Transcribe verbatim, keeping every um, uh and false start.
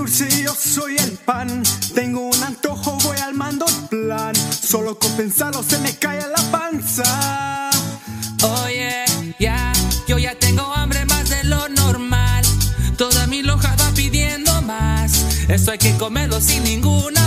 dulce y yo soy el pan. Tengo un antojo, voy armando el plan. Solo con pensarlo se me cae la panza. Oye, ya, yo ya tengo hambre más de lo normal. Toda mi lonja va pidiendo más. Esto hay que comerlo sin ninguna